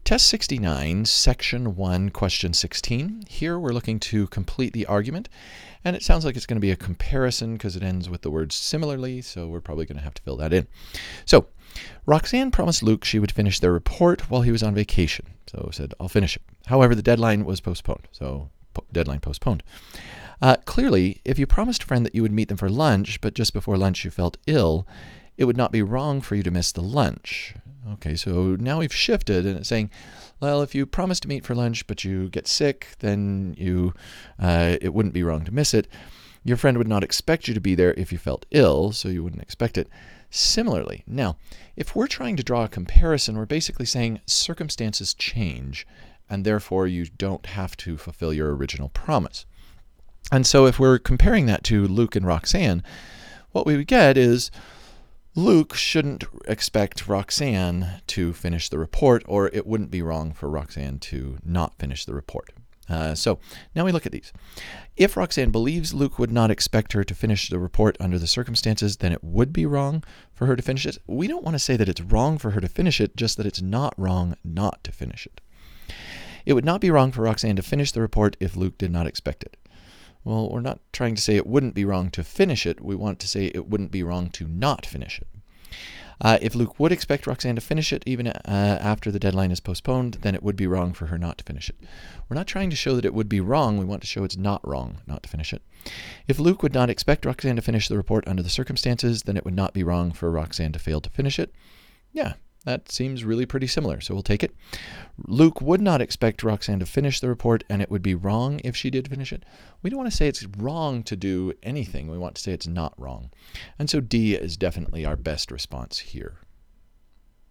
Test 69, Section 1, Question 16. Here we're looking to complete the argument, and it sounds like it's going to be a comparison because it ends with the word similarly, so we're probably going to have to fill that in. So, Roxanne promised Luke she would finish their report while he was on vacation, so said, I'll finish it. However, the deadline was postponed, so deadline postponed. Clearly, if you promised a friend that you would meet them for lunch, but just before lunch you felt ill, it would not be wrong for you to miss the lunch. Okay, so now we've shifted, and it's saying, well, if you promise to meet for lunch but you get sick, then it wouldn't be wrong to miss it. Your friend would not expect you to be there if you felt ill, so you wouldn't expect it. Similarly, now, if we're trying to draw a comparison, we're basically saying circumstances change, and therefore you don't have to fulfill your original promise. And so if we're comparing that to Luke and Roxanne, what we would get is Luke shouldn't expect Roxanne to finish the report, or it wouldn't be wrong for Roxanne to not finish the report. So now we look at these. If Roxanne believes Luke would not expect her to finish the report under the circumstances, then it would be wrong for her to finish it. We don't want to say that it's wrong for her to finish it, just that it's not wrong not to finish it. It would not be wrong for Roxanne to finish the report if Luke did not expect it. Well, we're not trying to say it wouldn't be wrong to finish it. We want to say it wouldn't be wrong to not finish it. If Luke would expect Roxanne to finish it even after the deadline is postponed, then it would be wrong for her not to finish it. We're not trying to show that it would be wrong. We want to show it's not wrong not to finish it. If Luke would not expect Roxanne to finish the report under the circumstances, then it would not be wrong for Roxanne to fail to finish it. Yeah, that seems really pretty similar, so we'll take it. Luke would not expect Roxanne to finish the report, and it would be wrong if she did finish it. We don't want to say it's wrong to do anything. We want to say it's not wrong. And so D is definitely our best response here.